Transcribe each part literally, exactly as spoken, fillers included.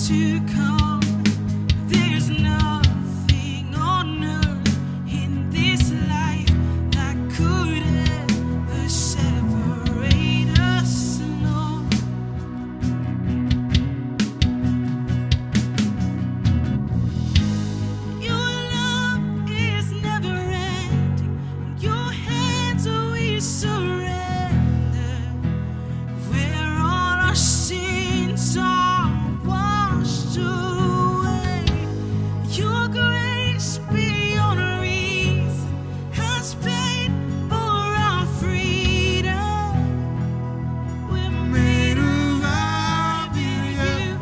to come. There's nothing on earth in this life that could ever separate us, no. Your love is never ending. In your hands we surrender. Where all our sins are washed away. Your grace beyond reason has paid for our freedom. We're made alive in you.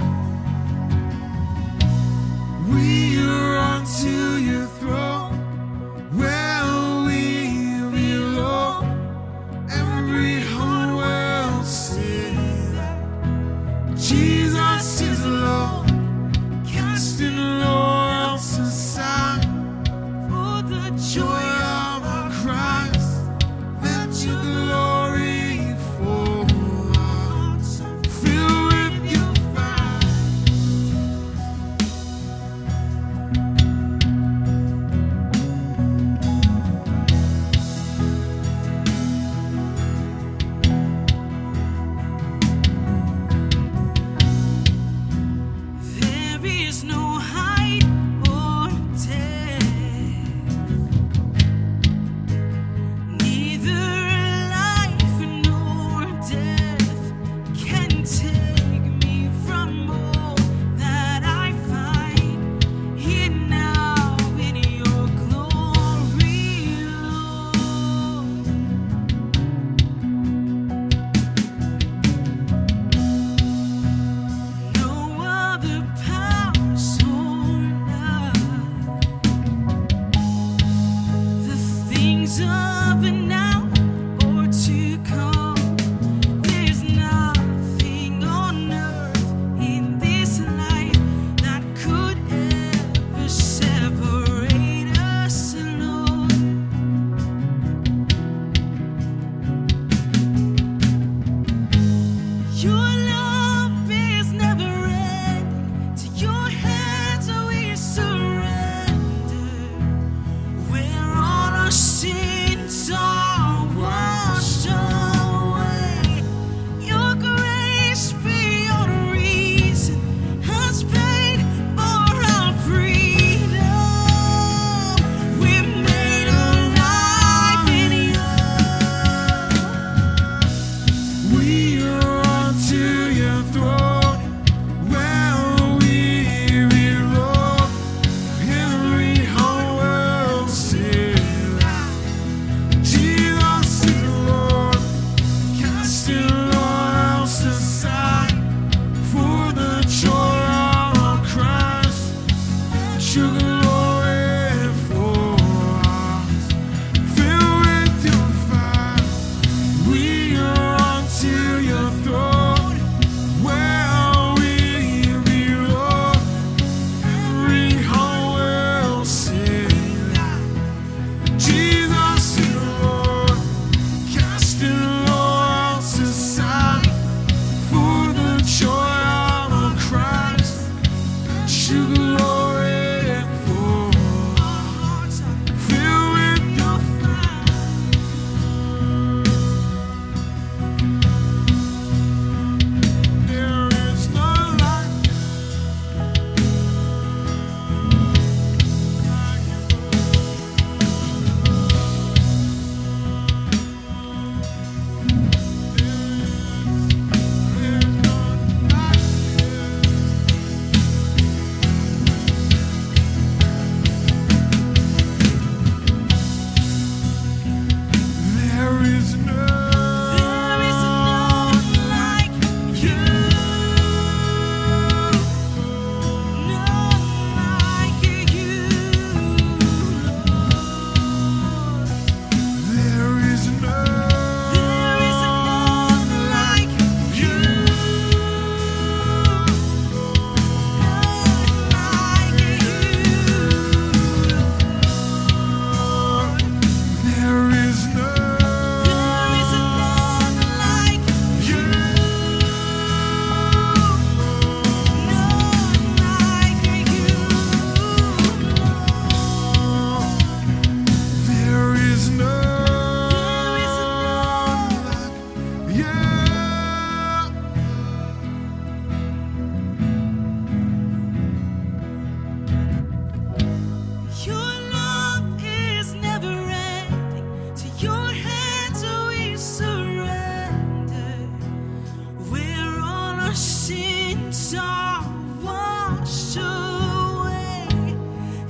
We run to your throne where we belong. Every heart will sing that Jesus is Lord, casting all else aside for the joy of our Christ. Let your glory fall out, fill with your fire.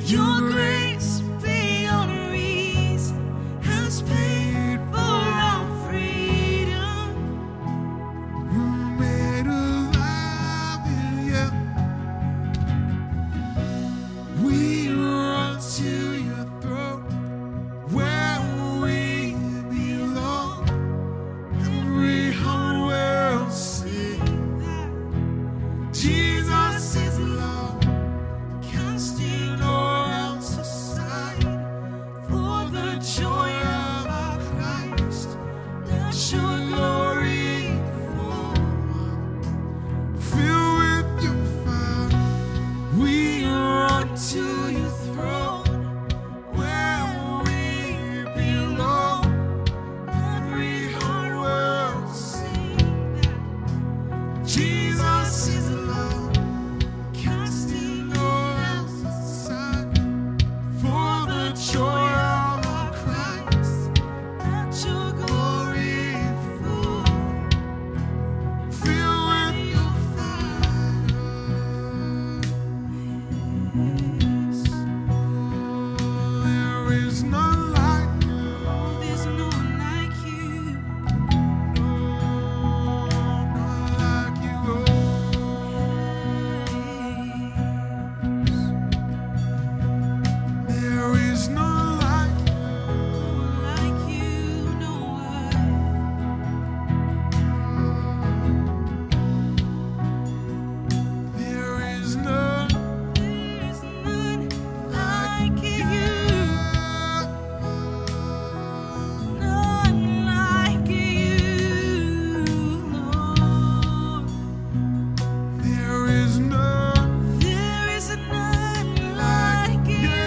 Your grace beyond reason has paid for our freedom. We're made alive in you. We run to your throne where we belong. Every heart will sing that Jesus is love, casting all else aside for the joy of our Christ. Let your glory fall. Fill with your fire, we run to your throne where we belong. Every heart will sing that Jesus is love, casting all else aside for the joy of our Christ. Let your glory fall. Fill with your fire. There is none like you. There's no one like you. No, none like you. There is none like you. Like you, no one. There is none. There's none like you. None like you, Lord. There is none There is none like you.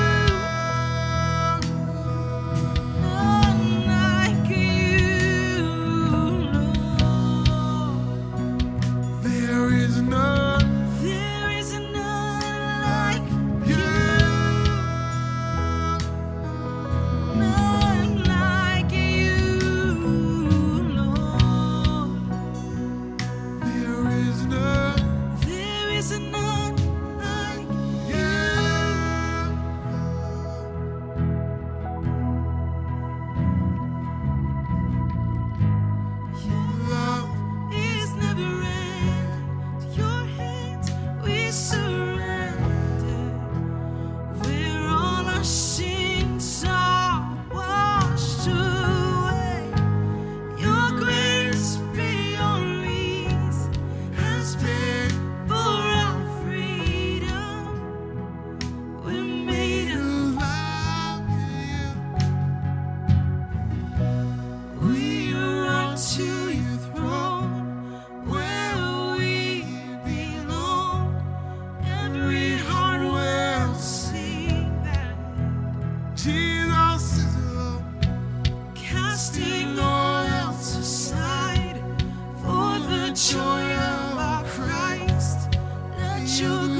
None like you, Lord. There is none There is none like you. None like you, Lord. There is none There is none like you. Your love is never end. To your hands we surrender. Where all our sins are washed away. Your grace beyond reason has paid for our freedom. We're made alive in you. We run to your throne where we belong. Every heart will sing that Jesus is love, casting all else aside for the joy of our Christ. Let your